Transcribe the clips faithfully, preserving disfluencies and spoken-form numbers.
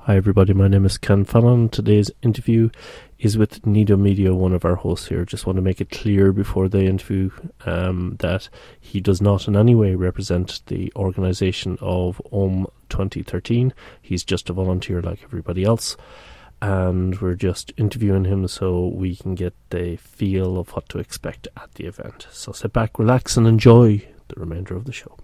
Hi everybody, my name is Ken Fallon. Today's interview is with Nido Media, one of our hosts here. Just want to make it clear before the interview um, that he does not in any way represent the organisation of O M twenty thirteen. He's just a volunteer like everybody else. And we're just interviewing him so we can get the feel of what to expect at the event. So sit back, relax and enjoy the remainder of the show.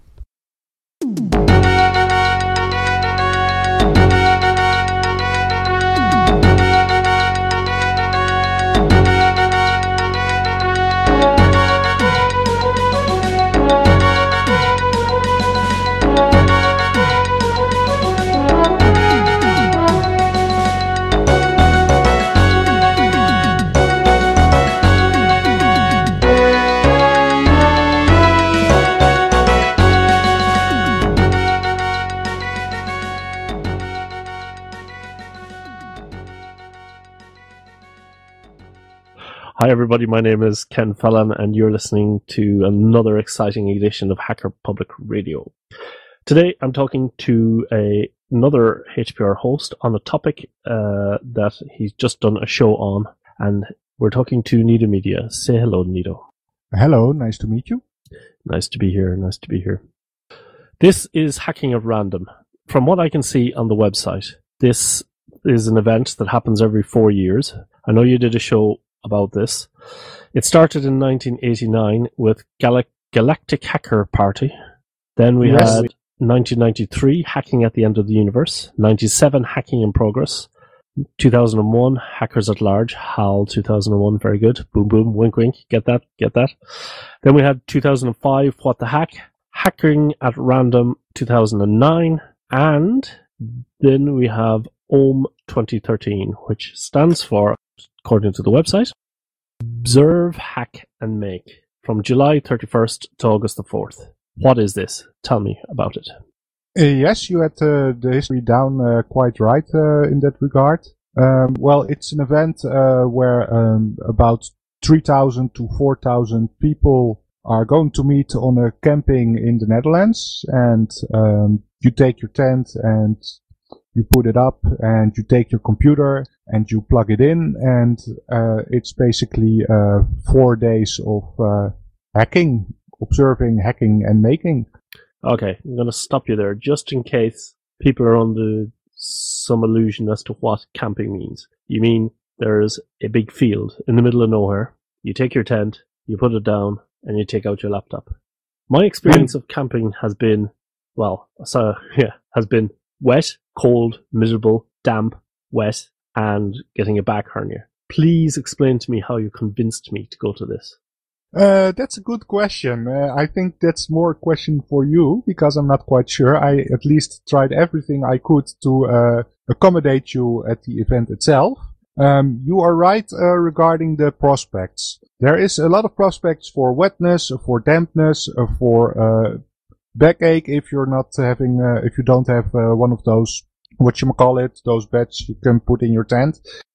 Hi everybody, my name is Ken Fallon and you're listening to another exciting edition of Hacker Public Radio. Today I'm talking to a, another H P R host on a topic uh, that he's just done a show on, and we're talking to Nido Media. Say hello, Nido. Hello, nice to meet you. Nice to be here, nice to be here. This is Hacking at Random. From what I can see on the website, this is an event that happens every four years. I know you did a show about this. It started in nineteen eighty-nine with Gal- Galactic Hacker Party. Then we yes. had nineteen ninety-three, Hacking at the End of the Universe. ninety-seven, Hacking in Progress. two thousand one, Hackers at Large. HAL two thousand one, very good. Boom, boom, wink, wink. Get that, get that. Then we had two thousand five, What the Hack? Hacking at Random two thousand nine. And then we have O M twenty thirteen, which stands for, according to the website, Observe, Hack and Make, from July thirty-first to August the fourth. What is this? Tell me about it. Uh, yes, you had uh, the history down uh, quite right uh, in that regard. Um, well, it's an event uh, where um, about three thousand to four thousand people are going to meet on a camping in the Netherlands, and um, you take your tent and you put it up, and you take your computer and you plug it in, and uh, it's basically uh, four days of uh, hacking, observing, hacking, and making. Okay, I'm going to stop you there, just in case people are under some illusion as to what camping means. You mean there's a big field in the middle of nowhere, you take your tent, you put it down, and you take out your laptop. My experience of camping has been, well, so yeah, has been wet, cold, miserable, damp, wet, and getting a back hernia. Please explain to me how you convinced me to go to this. Uh, that's a good question. Uh, I think that's more a question for you, because I'm not quite sure. I at least tried everything I could to uh, accommodate you at the event itself. Um, you are right uh, regarding the prospects. There is a lot of prospects for wetness, for dampness, uh, for uh, backache if you're not having, uh, if you don't have uh, one of those, whatchamacallit, those beds you can put in your tent.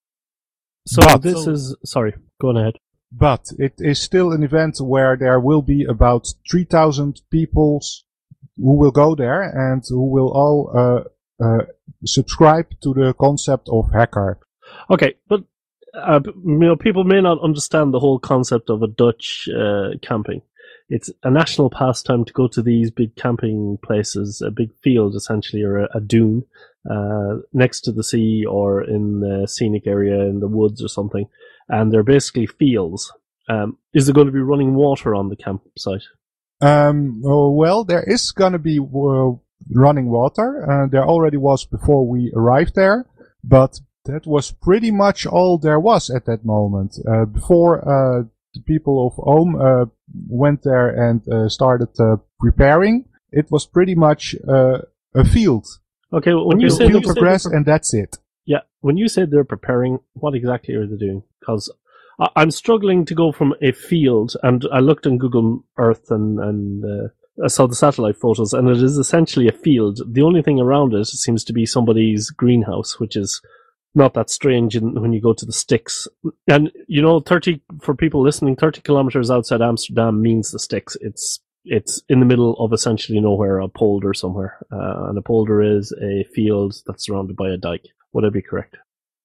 So but, this so, is, sorry, go on ahead. But it is still an event where there will be about three thousand people who will go there and who will all uh, uh, subscribe to the concept of hacker. Okay, but uh, you know, people may not understand the whole concept of a Dutch uh, camping. It's a national pastime to go to these big camping places, a big field essentially, or a, a dune, uh, next to the sea or in the scenic area in the woods or something. And they're basically fields. Um, is there going to be running water on the campsite? Um, well, there is going to be uh, running water. Uh, there already was before we arrived there, but that was pretty much all there was at that moment. Uh, before uh, the people of O M uh, went there and uh, started uh, preparing, it was pretty much uh, a field. Okay, well, when you the say field progress, pre- and that's it. Yeah, when you say they're preparing, what exactly are they doing? Because I'm struggling to go from a field, and I looked on Google Earth and, and uh, I saw the satellite photos, and it is essentially a field. The only thing around it seems to be somebody's greenhouse, which is not that strange in, when you go to the sticks. And, you know, thirty, for people listening, thirty kilometers outside Amsterdam means the sticks. It's it's in the middle of essentially nowhere, a polder somewhere. Uh, and a polder is a field that's surrounded by a dike. Would I be correct?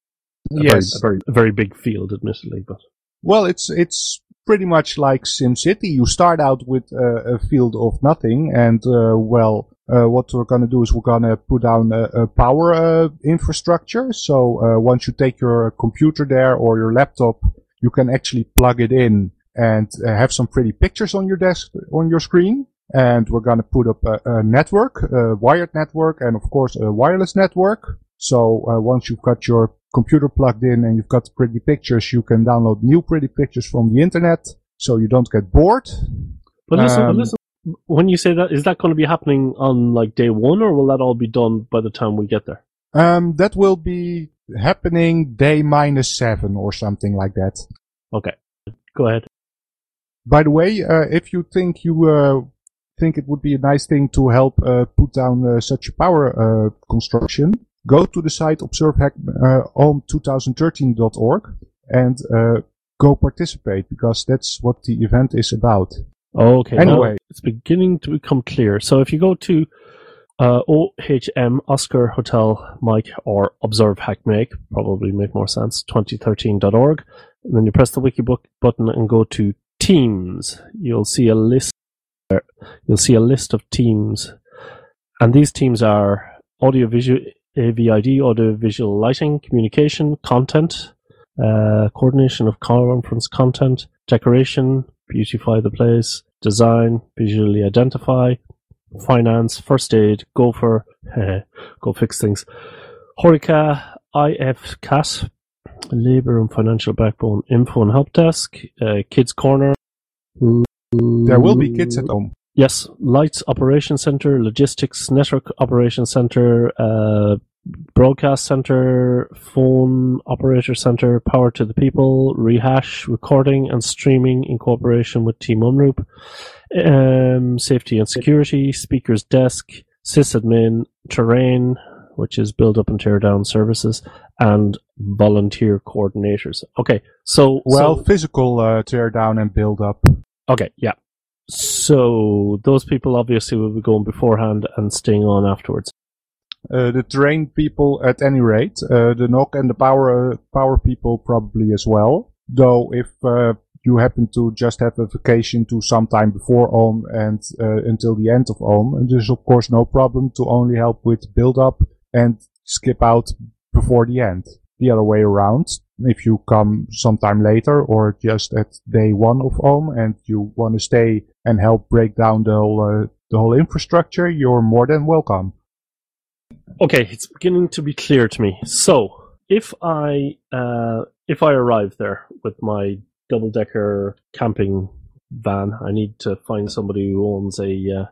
A Yes. Very, a very, a very big field, admittedly, but Well, it's it's pretty much like SimCity. You start out with uh, a field of nothing, and uh, well, uh, what we're going to do is we're going to put down a, a power uh, infrastructure. So uh, once you take your computer there or your laptop, you can actually plug it in and uh, have some pretty pictures on your desk, on your screen. And we're going to put up a, a network, a wired network, and of course a wireless network. So uh, once you've got your computer plugged in and you've got pretty pictures, you can download new pretty pictures from the internet, so you don't get bored. But listen, Um, but listen, when you say that, is that going to be happening on like day one, or will that all be done by the time we get there? Um, that will be happening day minus seven or something like that. Okay, go ahead. By the way, uh, if you think you uh, think it would be a nice thing to help uh, put down uh, such a power uh, construction, go to the site observe hack home twenty thirteen dot org and uh, go participate, because that's what the event is about. Okay, Anyway. now it's beginning to become clear. So if you go to uh, O H M Oscar Hotel Mike or Observe Hack Make, probably make more sense, twenty thirteen dot org, and then you press the Wikibook button and go to Teams. You'll see a list there. You'll see a list of teams, and these teams are audiovisual, A V I D, audiovisual lighting, communication, content, uh, coordination of conference content, decoration, beautify the place, design, visually identify, finance, first aid, gopher, go fix things, Horeca, I F C A T, labour and financial backbone, info and help desk, uh, kids corner. There will be kids at home. Yes, lights operation center, logistics network operation center, uh, broadcast center, phone operator center, power to the people, rehash, recording and streaming in cooperation with Team Unroop, um, safety and security, speakers desk, sysadmin, terrain, which is build up and tear down services, and volunteer coordinators. Okay, so Well, so, physical uh, tear down and build up. okay, yeah. So those people obviously will be going beforehand and staying on afterwards. Uh, the terrain people at any rate, uh, the N O C and the power uh, power people probably as well. Though if uh, you happen to just have a vacation to sometime before Ohm and uh, until the end of Ohm, and there's of course no problem to only help with build up and skip out before the end. The other way around, if you come sometime later or just at day one of Ohm and you want to stay and help break down the whole uh, the whole infrastructure, you're more than welcome. Okay, it's beginning to be clear to me. So, if I uh, if I arrive there with my double-decker camping van, I need to find somebody who owns a uh,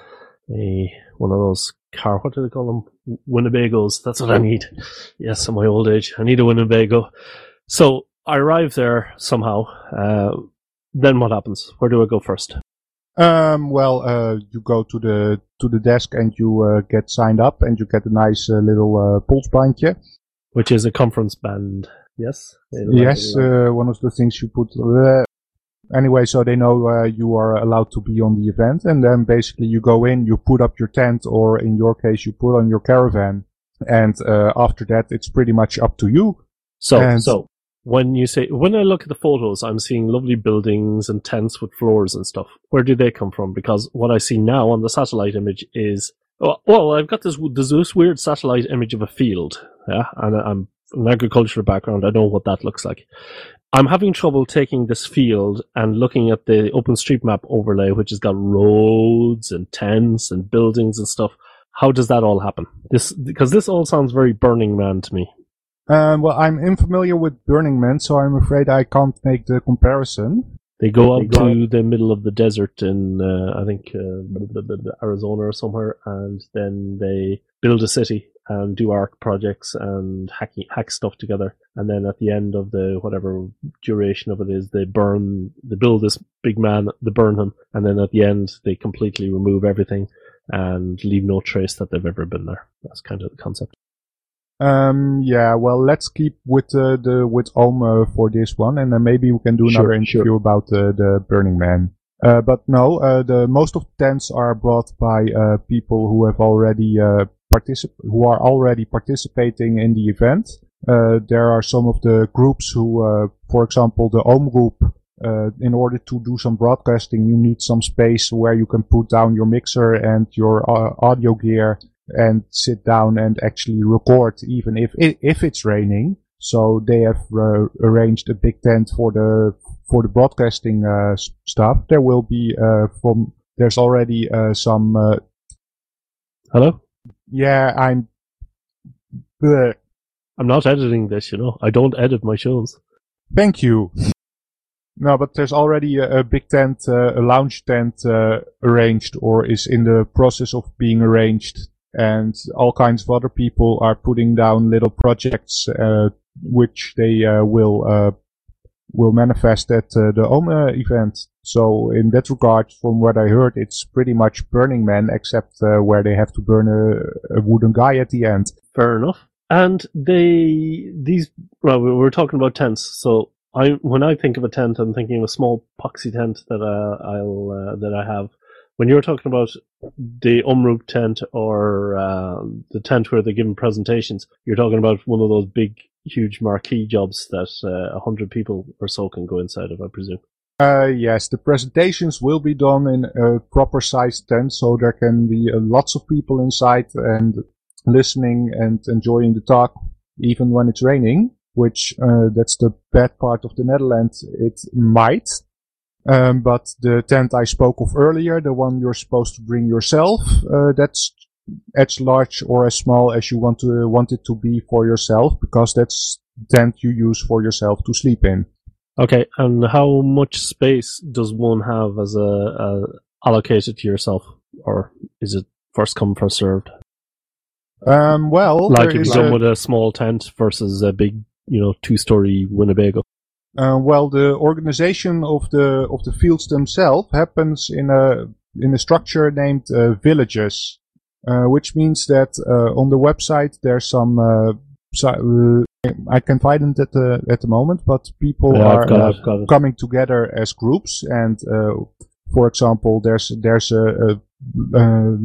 a one of those car. What do they call them? Winnebagos. That's what I need. Yes, at my old age, I need a Winnebago. So I arrive there somehow. Uh, then what happens? Where do I go first? Um, well, uh, you go to the to the desk and you uh, get signed up, and you get a nice uh, little uh, polsbandje. Which is a conference band. Yes. Yes, uh, one of the things you put. Uh, anyway, so they know uh, you are allowed to be on the event, and then basically you go in, you put up your tent, or in your case, you put on your caravan, and uh, after that, it's pretty much up to you. So, And- so when you say, when I look at the photos, I'm seeing lovely buildings and tents with floors and stuff. Where do they come from? Because what I see now on the satellite image is, well, well I've got this, there's this weird satellite image of a field. Yeah. And I'm an agricultural background. I know what that looks like. I'm having trouble taking this field and looking at the OpenStreetMap overlay, which has got roads and tents and buildings and stuff. How does that all happen? This, because this all sounds very Burning Man to me. Um, well, I'm unfamiliar with Burning Man, so I'm afraid I can't make the comparison. They go out They go to the middle of the desert in, uh, I think, uh, Arizona or somewhere, and then they build a city and do ARC projects and hack, hack stuff together. And then at the end of the, whatever duration of it is, they burn, they build this big man, they burn him, and then at the end, they completely remove everything and leave no trace that they've ever been there. That's kind of the concept. Um, yeah, well, let's keep with uh, the with Ohm uh, for this one, and then maybe we can do Sure, another interview sure. about uh, the Burning Man. Uh, but no, uh, the most of the tents are brought by uh, people who have already uh, particip- who are already participating in the event. Uh, there are some of the groups who, uh, for example, the Omroep. Uh, in order to do some broadcasting, you need some space where you can put down your mixer and your uh, audio gear and sit down and actually record, even if if it's raining. So they have uh, arranged a big tent for the for the broadcasting uh, stuff. There will be uh, from there's already uh, some. Uh, Hello. Yeah, I'm. Bleh. I'm not editing this. You know, I don't edit my shows. Thank you. No, but there's already a, a big tent, uh, a lounge tent uh, arranged, or is in the process of being arranged, and all kinds of other people are putting down little projects, uh, which they uh, will uh, will manifest at uh, the O M E event. So in that regard, from what I heard, it's pretty much Burning Man, except uh, where they have to burn a, a wooden guy at the end. Fair enough. And they these well, we were talking about tents, so. I, when I think of a tent, I'm thinking of a small poxy tent that uh, I'll uh, that I have. When you're talking about the Omroep tent or uh, the tent where they're giving presentations, you're talking about one of those big, huge marquee jobs that a uh, hundred people or so can go inside of, I presume. Uh, yes, the presentations will be done in a proper sized tent, so there can be uh, lots of people inside and listening and enjoying the talk, even when it's raining. Which, uh, that's the bad part of the Netherlands. It might. Um, but the tent I spoke of earlier, the one you're supposed to bring yourself, uh, that's as large or as small as you want to, want it to be for yourself, because that's the tent you use for yourself to sleep in. Okay, and how much space does one have as a, a allocated to yourself? Or is it first come, first served? Um, well, like if you come a, with a small tent versus a big, you know, two-story Winnebago. Uh, well, the organization of the of the fields themselves happens in a in a structure named uh, villages, uh, which means that uh, on the website there's some. Uh, so, uh, I can find it at the at the moment, but people yeah, are got uh, it, got it. coming together as groups, and uh, for example, there's there's a. a, a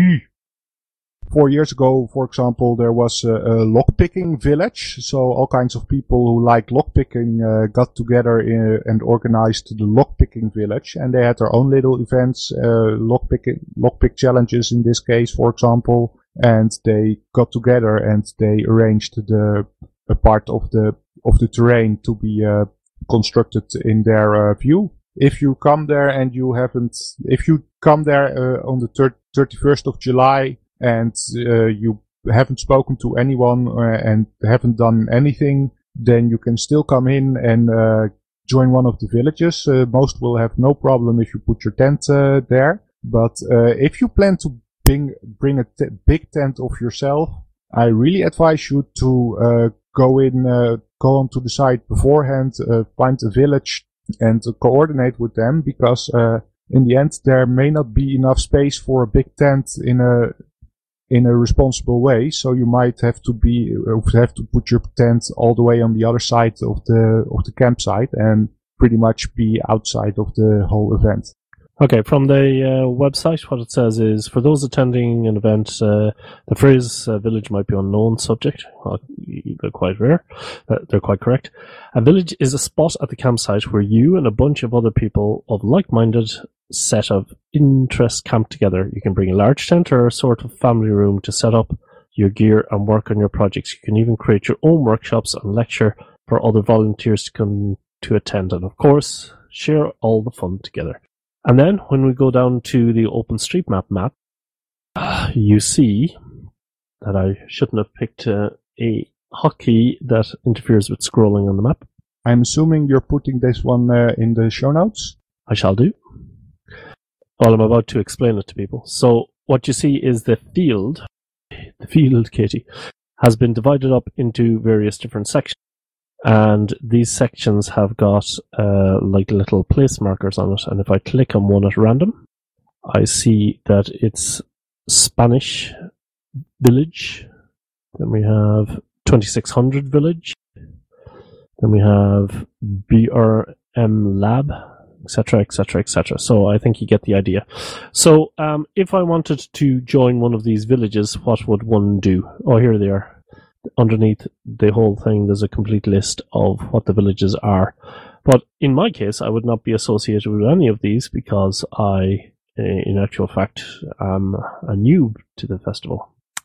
Four years ago, for example, there was a, a lockpicking village. So all kinds of people who like lockpicking uh, got together in, and organized the lockpicking village. And they had their own little events, uh, lockpicking, lockpick challenges in this case, for example. And they got together and they arranged the a part of the of the terrain to be uh, constructed in their uh, view. If you come there and you haven't, if you come there uh, on the thirty-first of July. And uh, you haven't spoken to anyone uh, and haven't done anything, then you can still come in and uh, join one of the villages. Uh, most will have no problem if you put your tent uh, there. But uh, if you plan to bring bring a t- big tent of yourself, I really advise you to uh, go in, uh, go onto the site beforehand, uh, find a village and uh, coordinate with them, because uh, in the end there may not be enough space for a big tent in a in a responsible way, so you might have to be have to put your tent all the way on the other side of the of the campsite and pretty much be outside of the whole event. Okay, from the uh, website, what it says is, for those attending an event, uh, the phrase uh, village might be unknown subject. Well, they're quite rare. Uh, they're quite correct. A village is a spot at the campsite where you and a bunch of other people of like-minded set of interest camp together. You can bring a large tent or a sort of family room to set up your gear and work on your projects. You can even create your own workshops and lecture for other volunteers to come to attend. And of course, share all the fun together. And then when we go down to the OpenStreetMap map, you see that I shouldn't have picked uh, a hotkey that interferes with scrolling on the map. I'm assuming you're putting this one uh, in the show notes? I shall do. Well, I'm about to explain it to people. So what you see is the field, the field, Katie, has been divided up into various different sections. And these sections have got uh, like little place markers on it. And if I click on one at random, I see that it's Spanish Village. Then we have twenty-six hundred Village. Then we have B R M Lab et cetera, et cetera, et cetera. So I think you get the idea. So um, if I wanted to join one of these villages, what would one do? Oh, here they are. Underneath the whole thing, there's a complete list of what the villages are. But in my case, I would not be associated with any of these because I, in actual fact, am a noob to the festival.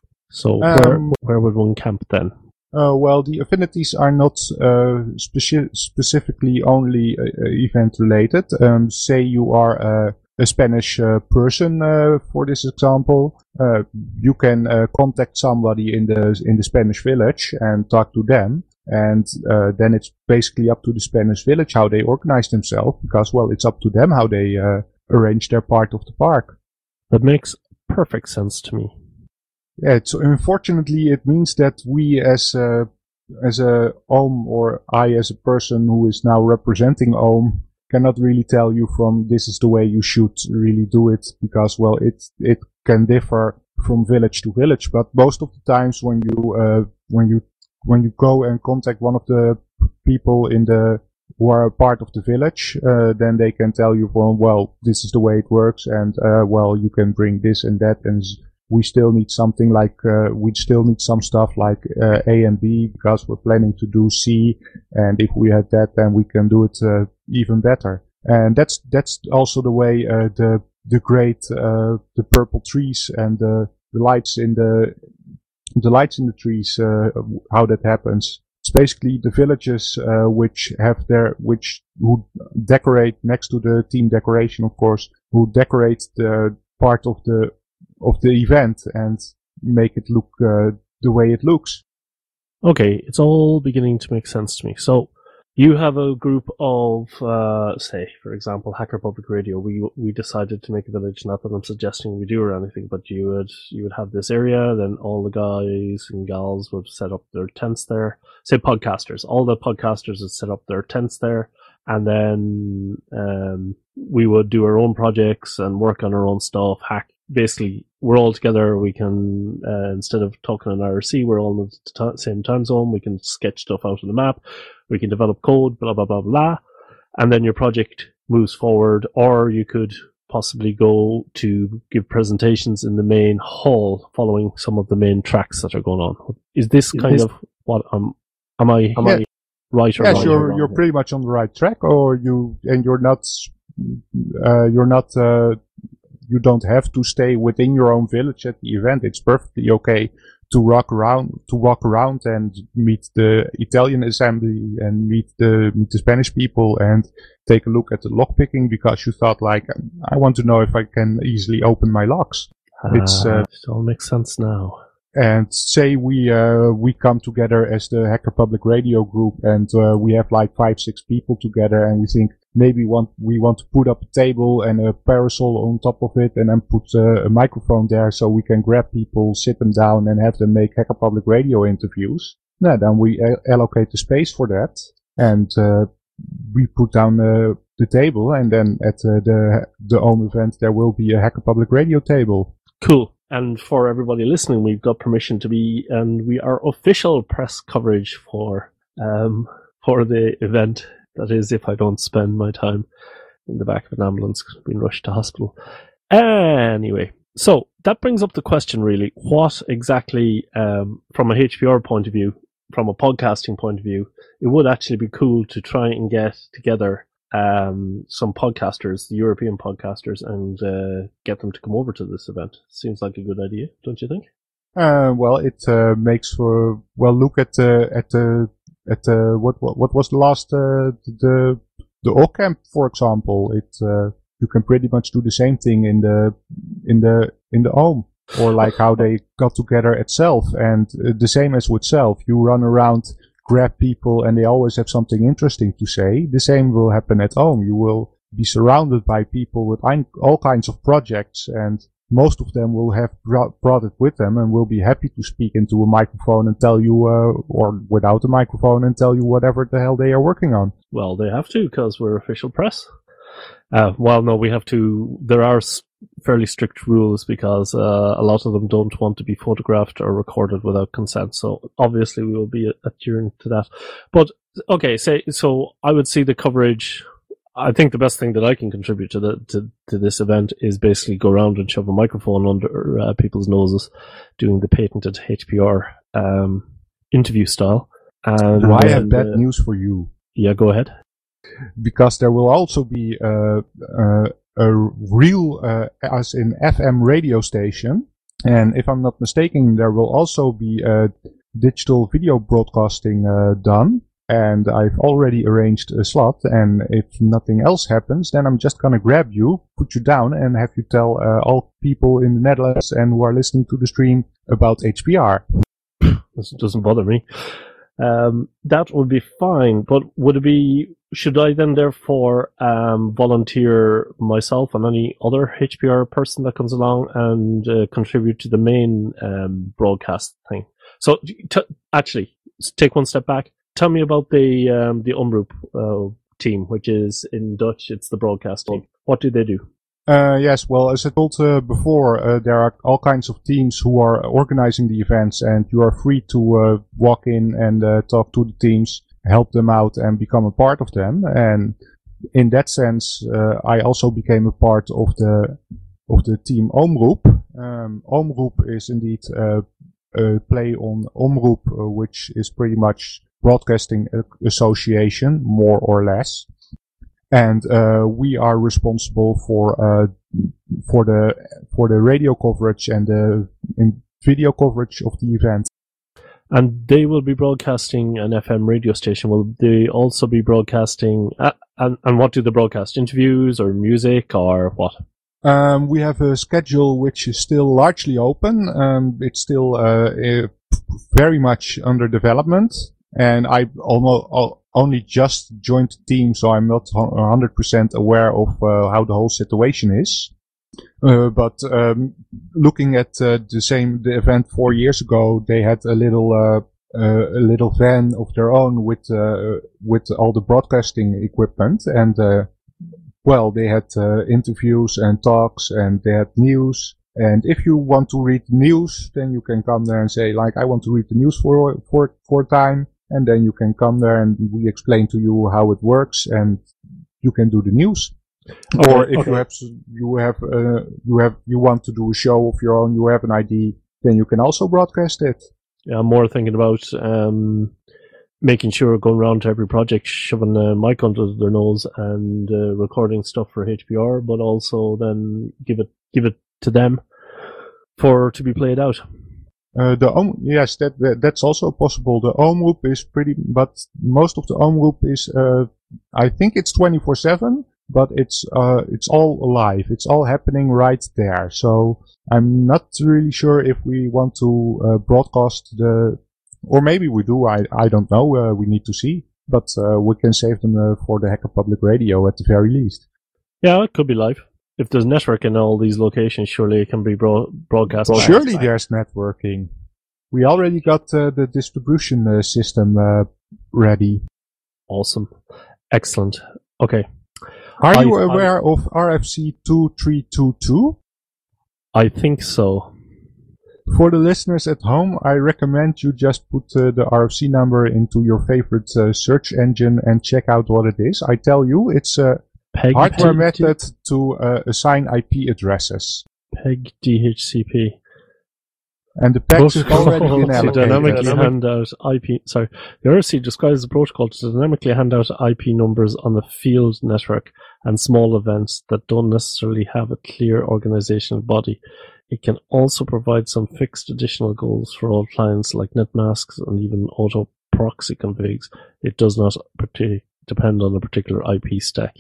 So um, where where would one camp then? Uh, well, the affinities are not uh, speci- specifically only uh, event related. Um, say you are a, a Spanish uh, person, uh, for this example, uh, you can uh, contact somebody in the in the Spanish village and talk to them, and uh, then it's basically up to the Spanish village how they organize themselves, because well, it's up to them how they uh, arrange their part of the park. That makes perfect sense to me. Yeah, so unfortunately it means that we as a, as a Ohm, or I as a person who is now representing Ohm, cannot really tell you from this is the way you should really do it, because well, it it can differ from village to village. But most of the times when you uh, when you when you go and contact one of the people in the who are a part of the village, uh, then they can tell you, well, well, this is the way it works, and uh, well, you can bring this and that, and we still need something like, uh, we still need some stuff like uh, A and B, because we're planning to do C, and if we have that, then we can do it uh, even better. And that's that's also the way uh, the the great uh, the purple trees and the, the lights in the the lights in the trees, uh, how that happens. It's basically the villages uh, which have their which who decorate next to the team decoration, of course, who decorate the part of the of the event and make it look uh, the way it looks. Okay, it's all beginning to make sense to me. So you have a group of, uh, say, for example, Hacker Public Radio. We we decided to make a village. Not that I'm suggesting we do or anything, but you would you would have this area. Then all the guys and gals would set up their tents there. Say podcasters, all the podcasters would set up their tents there, and then um, we would do our own projects and work on our own stuff. Hack. Basically, we're all together. We can, uh, instead of talking on I R C, we're all in the t- same time zone. We can sketch stuff out on the map. We can develop code, blah, blah, blah, blah. And then your project moves forward, or you could possibly go to give presentations in the main hall following some of the main tracks that are going on. Is this kind of what um, am I, am yeah. I right or yes, wrong? you're, or wrong you're here? pretty much on the right track, or you, and you're not, uh, you're not, uh, you don't have to stay within your own village at the event. It's perfectly okay to walk around, to walk around and meet the Italian assembly and meet the meet the Spanish people and take a look at the lockpicking, because you thought like, I want to know if I can easily open my locks. Ah, It's uh, it all makes sense now. And say we uh, we come together as the Hacker Public Radio group, and uh, we have like five six people together, and we think maybe want we want to put up a table and a parasol on top of it, and then put uh, a microphone there so we can grab people, sit them down, and have them make Hacker Public Radio interviews. Now then we a- allocate the space for that, and uh, we put down uh, the table, and then at uh, the the Ohm event there will be a Hacker Public Radio table. Cool. And for everybody listening, we've got permission to be, and we are official press coverage for um, for the event. That is, if I don't spend my time in the back of an ambulance being rushed to hospital. Anyway, so that brings up the question, really. What exactly, um, from a H P R point of view, from a podcasting point of view, it would actually be cool to try and get together um, some podcasters, the European podcasters, and uh, get them to come over to this event. Seems like a good idea, don't you think? Uh, well, it uh, makes for well. Look at the at the at the what what what was the last uh, the the OCamp, for example. It uh, you can pretty much do the same thing in the in the in the Ohm, or like how they got together at Self, and uh, the same as with Self. You run around, grab people, and they always have something interesting to say. The same will happen at Ohm. You will be surrounded by people with all kinds of projects, and most of them will have brought it with them and will be happy to speak into a microphone and tell you, uh, or without a microphone, and tell you whatever the hell they are working on. Well, they have to, because we're official press. Uh, well, no, we have to. There are fairly strict rules, because uh, a lot of them don't want to be photographed or recorded without consent. So obviously we will be adhering to that. But okay, say so. I would see the coverage. I think the best thing that I can contribute to the to, to this event is basically go around and shove a microphone under uh, people's noses, doing the patented H P R um, interview style. And well, I have and, bad uh, news for you. Yeah, go ahead. Because there will also be uh, uh, a real, uh, as in F M radio station. And if I'm not mistaken, there will also be uh, digital video broadcasting uh, done. And I've already arranged a slot. And if nothing else happens, then I'm just going to grab you, put you down, and have you tell uh, all people in the Netherlands and who are listening to the stream about H P R. This doesn't bother me. Um, that would be fine, but would it be, should I then therefore um, volunteer myself and any other H P R person that comes along and uh, contribute to the main um, broadcast thing? So t- actually, take one step back. Tell me about the um, the Omroep uh, team, which is in Dutch, it's the broadcast team. What do they do? Uh, yes, well, as I told uh, before, uh, there are all kinds of teams who are organizing the events, and you are free to uh, walk in and uh, talk to the teams, help them out, and become a part of them. And in that sense, uh, I also became a part of the of the team Omroep. Um, Omroep is indeed uh, a play on Omroep, uh, which is pretty much broadcasting association, more or less. And uh, we are responsible for uh, for the for the radio coverage and the in video coverage of the event. And they will be broadcasting an F M radio station. Will they also be broadcasting? Uh, and and what do they broadcast? Interviews or music or what? Um, we have a schedule which is still largely open. Um, it's still uh, uh, very much under development. And I almost only just joined the team, so I'm not one hundred percent aware of uh, how the whole situation is. Uh, but um, looking at uh, the same the event four years ago, they had a little uh, uh, a little van of their own with uh, with all the broadcasting equipment, and uh, well, they had uh, interviews and talks, and they had news. And if you want to read the news, then you can come there and say, like, I want to read the news for for for a time. And then you can come there and we explain to you how it works, and you can do the news. Okay, or if okay. you have you have uh, you have you want to do a show of your own, you have an I D, then you can also broadcast it. Yeah, I'm more thinking about um, making sure going around to every project, shoving a mic under their nose and uh, recording stuff for H P R, but also then give it give it to them for to be played out. Uh, the Om- yes, that, that that's also possible. The Omroep is pretty, but most of the Omroep is, uh, I think it's twenty-four seven, but it's uh, it's all alive. It's all happening right there. So I'm not really sure if we want to uh, broadcast the, or maybe we do. I I don't know. Uh, we need to see, but uh, we can save them uh, for the Hacker Public Radio at the very least. Yeah, it could be live. If there's network in all these locations, surely it can be bro- broadcast. Surely there's networking. We already got uh, the distribution uh, system uh, ready. Awesome. Excellent. Okay. Are I, you aware I, of R F C two three two two? I think so. For the listeners at home, I recommend you just put uh, the R F C number into your favorite uh, search engine and check out what it is. I tell you, it's a Peg hardware D- method D- to uh, assign I P addresses. Peg D H C P. And the peg is already been allocated. Dynamically hand out I P. Sorry, the R F C describes the protocol to dynamically hand out I P numbers on the field network and small events that don't necessarily have a clear organizational body. It can also provide some fixed additional goals for all clients like netmasks and even auto proxy configs. It does not partic- depend on a particular I P stack.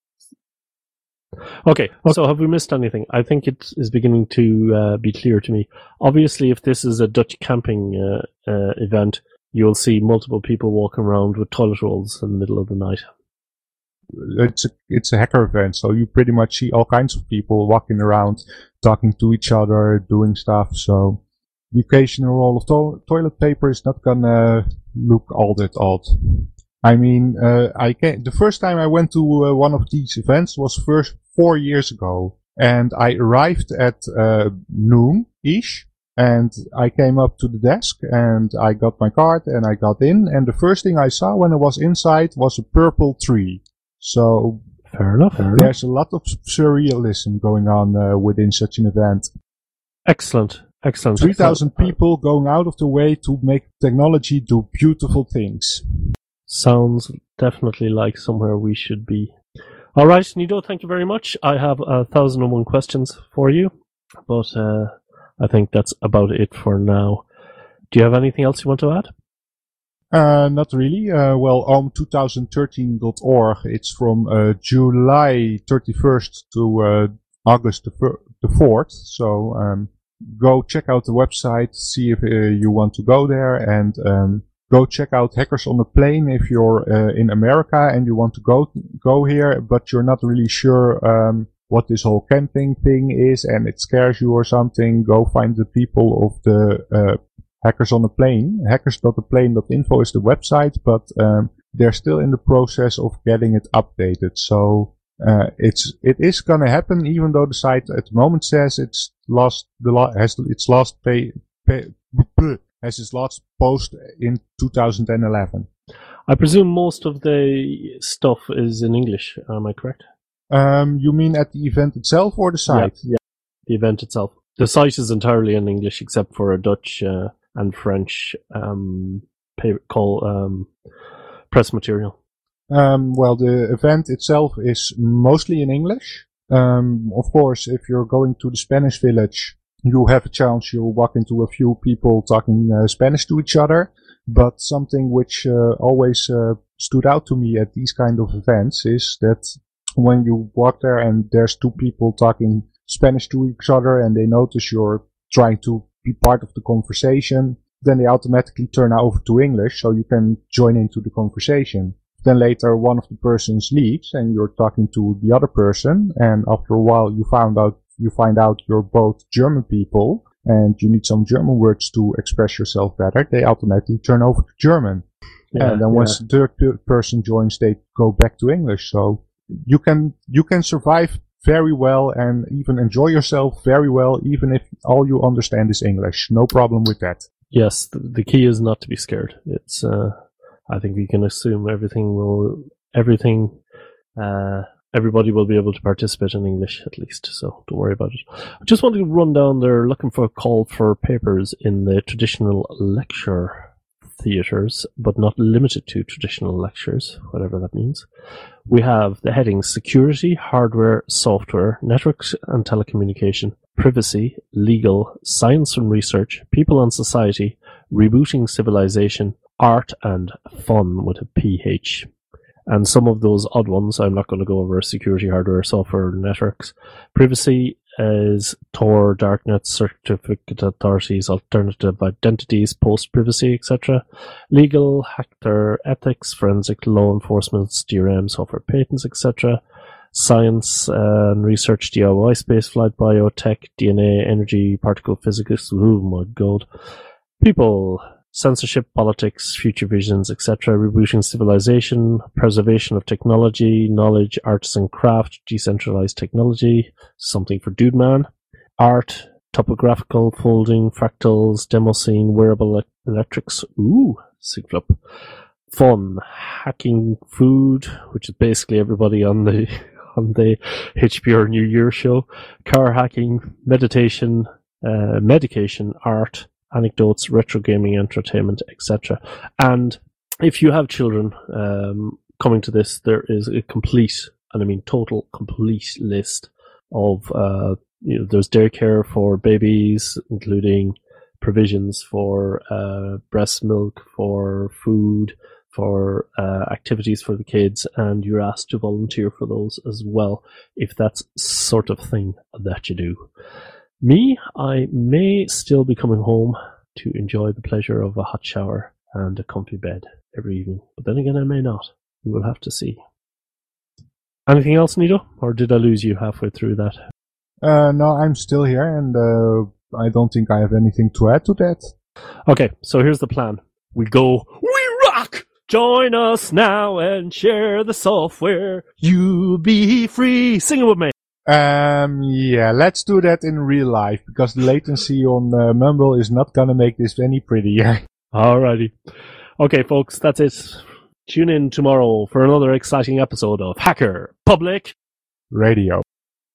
Okay, so have we missed anything? I think it is beginning to uh, be clear to me. Obviously, if this is a Dutch camping uh, uh, event, you'll see multiple people walking around with toilet rolls in the middle of the night. It's a, it's a hacker event, so you pretty much see all kinds of people walking around, talking to each other, doing stuff. So the occasional roll of to- toilet paper is not gonna look all that odd. I mean, uh, I came, the first time I went to uh, one of these events was first four years ago, and I arrived at uh, noon-ish, and I came up to the desk, and I got my card, and I got in, and the first thing I saw when I was inside was a purple tree. So Fair enough. Fair enough. There's a lot of surrealism going on uh, within such an event. Excellent. Excellent. three thousand people going out of the way to make technology do beautiful things. Sounds definitely like somewhere we should be. All right, Nido, thank you very much. I have a thousand and one questions for you, but uh, I think that's about it for now. Do you have anything else you want to add? Uh, not really. Uh, well, O M twenty thirteen dot org, it's from uh, July thirty-first to uh, August the fourth, so um, go check out the website, see if uh, you want to go there, and um, go check out Hackers on a Plane if you're uh, in America and you want to go go here, but you're not really sure um, what this whole camping thing is and it scares you or something. Go find the people of the uh, Hackers on a Plane. hackers dot a plane dot info is the website, but um, they're still in the process of getting it updated. So uh, it's it is gonna happen, even though the site at the moment says it's lost the la- has its last pay, pay has its last post in two thousand eleven. I presume most of the stuff is in English. Am I correct? Um, you mean at the event itself or the site? Yeah, yeah, the event itself. The site is entirely in English except for a Dutch uh, and French um, pay, call um, press material. Um, well, the event itself is mostly in English. Um, of course, if you're going to the Spanish village, you have a chance you'll walk into a few people talking uh, Spanish to each other. But something which uh, always uh, stood out to me at these kind of events is that when you walk there and there's two people talking Spanish to each other and they notice you're trying to be part of the conversation, then they automatically turn over to English so you can join into the conversation. Then later one of the persons leaves and you're talking to the other person, and after a while you found out you find out you're both German people and you need some German words to express yourself better. They automatically turn over to German. Yeah, and then once yeah. the third per- person joins, they go back to English. So you can you can survive very well and even enjoy yourself very well, even if all you understand is English. No problem with that. Yes, the, the key is not to be scared. It's uh, I think we can assume everything will everything. Uh, Everybody will be able to participate in English at least, so don't worry about it. I just wanted to run down there looking for a call for papers in the traditional lecture theatres, but not limited to traditional lectures, whatever that means. We have the headings Security, Hardware, Software, Networks and Telecommunication, Privacy, Legal, Science and Research, People and Society, Rebooting Civilization, Art and Fun with a P H. And some of those odd ones, I'm not going to go over security, hardware, software, networks. Privacy is Tor, Darknet, Certificate Authorities, Alternative Identities, Post-Privacy, et cetera. Legal, Hacker, Ethics, Forensic, Law Enforcement, D R M, Software Patents, et cetera. Science uh, and Research, D I Y, Spaceflight, Biotech, D N A, Energy, Particle Physics, oh my god. People, Censorship, Politics, Future Visions, et cetera. Rebooting Civilization, Preservation of Technology, Knowledge, Arts and Craft, Decentralized Technology, something for Dude Man. Art, Topographical, Folding, Fractals, Demo Scene, Wearable ele- Electrics, ooh, Sigflup. Fun, Hacking Food, which is basically everybody on the on the H P R New Year show. Car Hacking, Meditation, uh, Medication, Art, Anecdotes, Retro Gaming, Entertainment, et cetera. And if you have children um, coming to this, there is a complete, and I mean total complete list of, uh, you know, there's daycare for babies, including provisions for uh, breast milk, for food, for uh, activities for the kids, and you're asked to volunteer for those as well, if that's sort of thing that you do. Me, I may still be coming home to enjoy the pleasure of a hot shower and a comfy bed every evening. But then again, I may not. We will have to see. Anything else, Nido? Or did I lose you halfway through that? Uh, no, I'm still here, and uh, I don't think I have anything to add to that. Okay, so here's the plan. We go, we rock! Join us now and share the software. You be free. Sing it with me. Um, yeah, let's do that in real life, because the latency on uh, Mumble is not gonna make this any prettier. Alrighty. Okay, folks, that's it Tune in tomorrow for another exciting episode of Hacker Public Radio.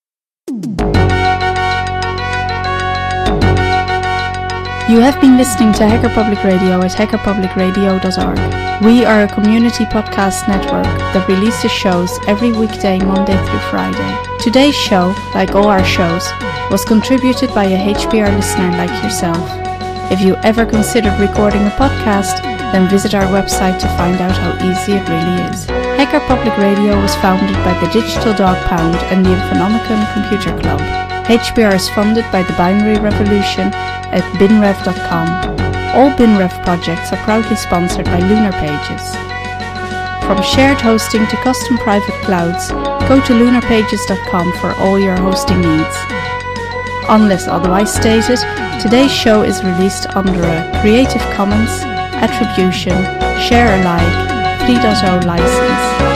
You have been listening to Hacker Public Radio at hacker public radio dot org. We are a community podcast network that releases shows every weekday, Monday through Friday. Today's show, like all our shows, was contributed by a H P R listener like yourself. If you ever considered recording a podcast, then visit our website to find out how easy it really is. Hacker Public Radio was founded by the Digital Dog Pound and the Infonomicon Computer Club. H P R is funded by the Binary Revolution at bin rev dot com. All BinRev projects are proudly sponsored by Lunar Pages. From shared hosting to custom private clouds, go to lunar pages dot com for all your hosting needs. Unless otherwise stated, today's show is released under a Creative Commons Attribution Share Alike three point oh license.